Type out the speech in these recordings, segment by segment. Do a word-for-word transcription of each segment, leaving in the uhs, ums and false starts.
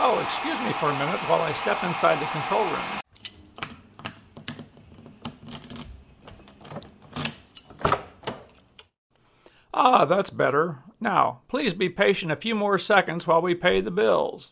Oh, excuse me for a minute while I step inside the control room. Ah, that's better. Now, please be patient a few more seconds while we pay the bills.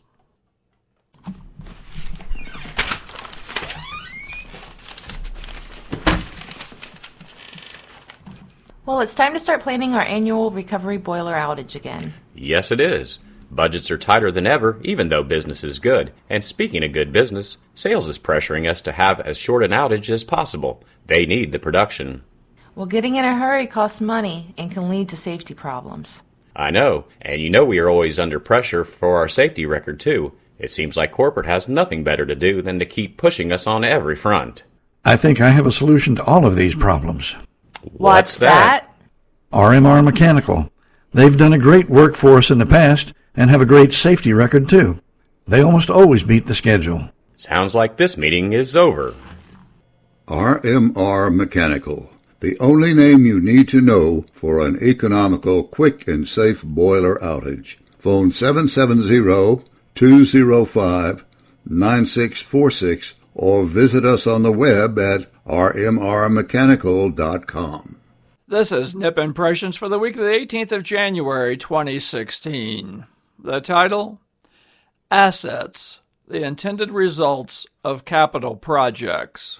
Well, it's time to start planning our annual recovery boiler outage again. Yes, it is. Budgets are tighter than ever, even though business is good. And speaking of good business, sales is pressuring us to have as short an outage as possible. They need the production. Well, getting in a hurry costs money and can lead to safety problems. I know, and you know we are always under pressure for our safety record, too. It seems like corporate has nothing better to do than to keep pushing us on every front. I think I have a solution to all of these problems. What's that? R M R Mechanical. They've done a great work for us in the past and have a great safety record, too. They almost always beat the schedule. Sounds like this meeting is over. R M R Mechanical, the only name you need to know for an economical, quick, and safe boiler outage. Phone seven seven zero, two zero five, nine six four six or visit us on the web at r m r mechanical dot com. This is N I P Impressions for the week of the eighteenth of January, twenty sixteen. The title, Assets, the Intended Results of Capital Projects.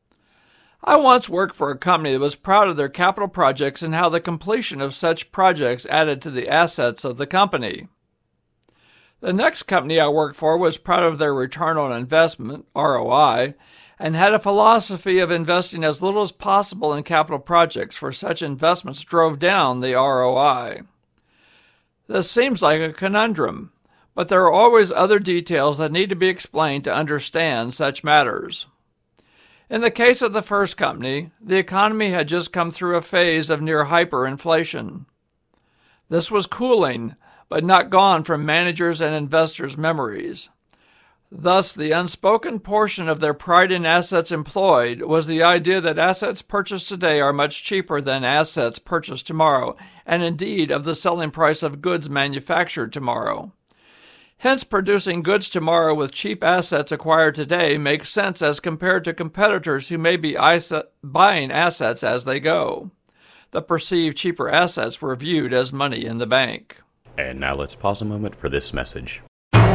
I once worked for a company that was proud of their capital projects and how the completion of such projects added to the assets of the company. The next company I worked for was proud of their return on investment, R O I, and had a philosophy of investing as little as possible in capital projects, for such investments drove down the R O I. This seems like a conundrum, but there are always other details that need to be explained to understand such matters. In the case of the first company, the economy had just come through a phase of near hyperinflation. This was cooling, but not gone from managers' and investors' memories. Thus, the unspoken portion of their pride in assets employed was the idea that assets purchased today are much cheaper than assets purchased tomorrow, and indeed of the selling price of goods manufactured tomorrow. Hence, producing goods tomorrow with cheap assets acquired today makes sense as compared to competitors who may be buying assets as they go. The perceived cheaper assets were viewed as money in the bank. And now let's pause a moment for this message.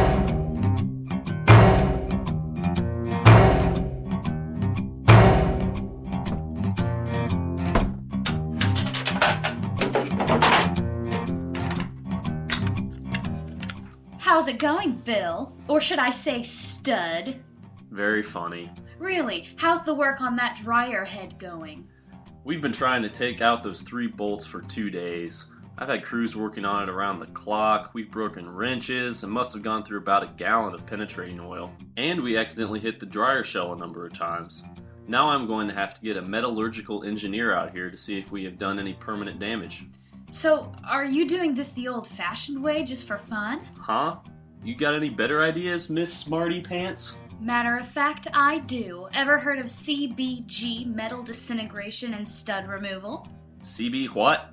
How's it going, Bill? Or should I say stud? Very funny. Really, how's the work on that dryer head going? We've been trying to take out those three bolts for two days. I've had crews working on it around the clock. We've broken wrenches and must have gone through about a gallon of penetrating oil. And we accidentally hit the dryer shell a number of times. Now I'm going to have to get a metallurgical engineer out here to see if we have done any permanent damage. So, are you doing this the old-fashioned way just for fun? Huh? You got any better ideas, Miss Smarty Pants? Matter of fact, I do. Ever heard of C B G, metal disintegration and stud removal? C B what?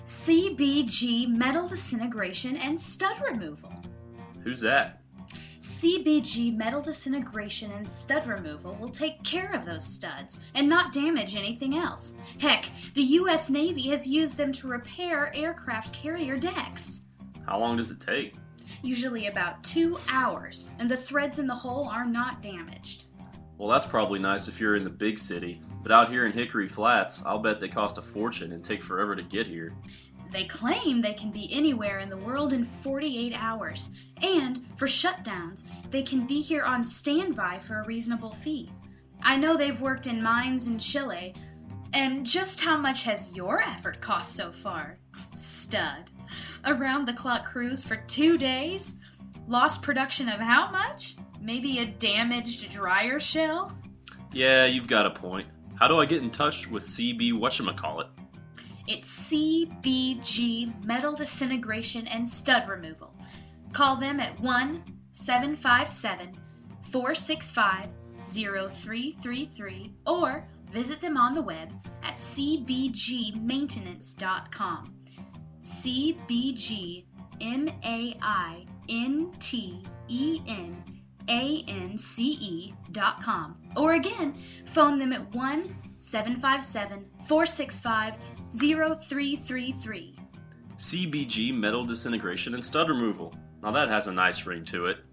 C B G, metal disintegration and stud removal. Who's that? C B G, metal disintegration and stud removal will take care of those studs and not damage anything else. Heck, the U S Navy has used them to repair aircraft carrier decks. How long does it take? Usually about two hours, and the threads in the hull are not damaged. Well, that's probably nice if you're in the big city, but out here in Hickory Flats, I'll bet they cost a fortune and take forever to get here. They claim they can be anywhere in the world in forty-eight hours, and for shutdowns, they can be here on standby for a reasonable fee. I know they've worked in mines in Chile, and just how much has your effort cost so far? Stud. Around-the-clock crews for two days? Lost production of how much? Maybe a damaged dryer shell? Yeah, you've got a point. How do I get in touch with C B whatchamacallit? It's C B G, metal disintegration and stud removal. Call them at one seven five seven, four six five, zero three three three or visit them on the web at c b g maintenance dot com. C B G M A I N T E N A N C E dot com. Or again, phone them at one seven five seven, four six five, zero three three three. C B G Metal Disintegration and Stud Removal. Now that has a nice ring to it.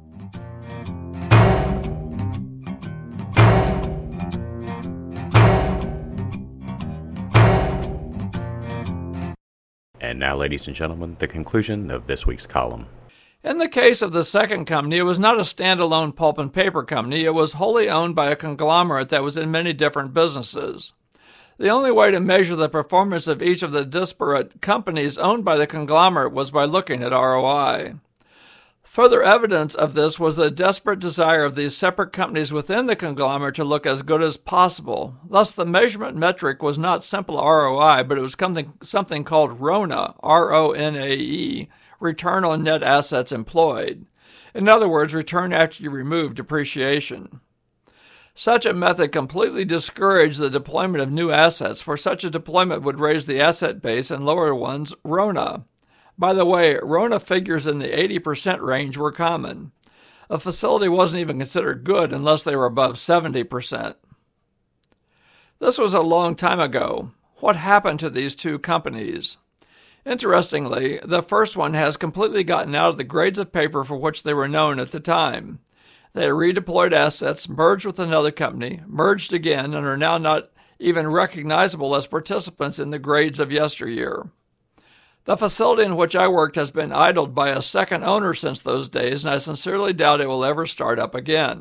And now, ladies and gentlemen, the conclusion of this week's column. In the case of the second company, it was not a standalone pulp and paper company. It was wholly owned by a conglomerate that was in many different businesses. The only way to measure the performance of each of the disparate companies owned by the conglomerate was by looking at R O I. Further evidence of this was the desperate desire of these separate companies within the conglomerate to look as good as possible. Thus, the measurement metric was not simple R O I, but it was something, something called RONA, R O N A E, Return on Net Assets Employed. In other words, return after you remove depreciation. Such a method completely discouraged the deployment of new assets, for such a deployment would raise the asset base and lower one's RONA. By the way, RONA figures in the eighty percent range were common. A facility wasn't even considered good unless they were above seventy percent. This was a long time ago. What happened to these two companies? Interestingly, the first one has completely gotten out of the grades of paper for which they were known at the time. They redeployed assets, merged with another company, merged again, and are now not even recognizable as participants in the grades of yesteryear. The facility in which I worked has been idled by a second owner since those days, and I sincerely doubt it will ever start up again.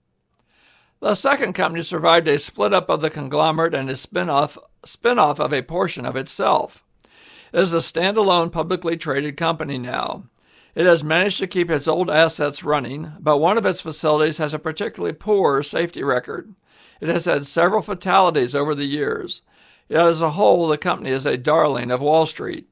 The second company survived a split up of the conglomerate and a spin-off, spin-off of a portion of itself. It is a standalone publicly traded company now. It has managed to keep its old assets running, but one of its facilities has a particularly poor safety record. It has had several fatalities over the years. Yet as a whole, the company is a darling of Wall Street.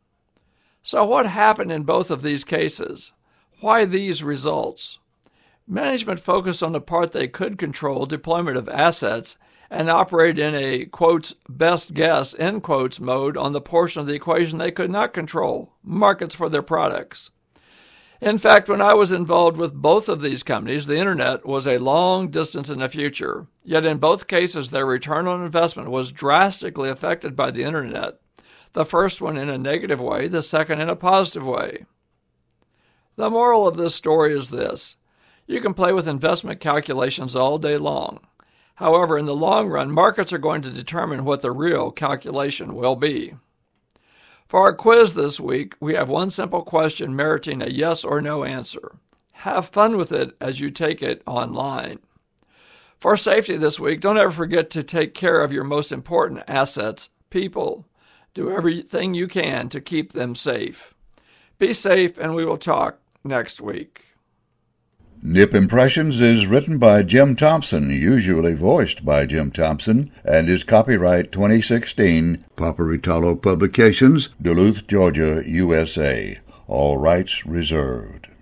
So what happened in both of these cases? Why these results? Management focused on the part they could control, deployment of assets, and operated in a, quotes, best guess, end quotes, mode on the portion of the equation they could not control, markets for their products. In fact, when I was involved with both of these companies, the internet was a long distance in the future. Yet in both cases, their return on investment was drastically affected by the internet. The first one in a negative way, the second in a positive way. The moral of this story is this. You can play with investment calculations all day long. However, in the long run, markets are going to determine what the real calculation will be. For our quiz this week, we have one simple question meriting a yes or no answer. Have fun with it as you take it online. For safety this week, don't ever forget to take care of your most important assets, people. Do everything you can to keep them safe. Be safe, and we will talk next week. Nip Impressions is written by Jim Thompson, usually voiced by Jim Thompson, and is copyright twenty sixteen, Paparitalo Publications, Duluth, Georgia, U S A. All rights reserved.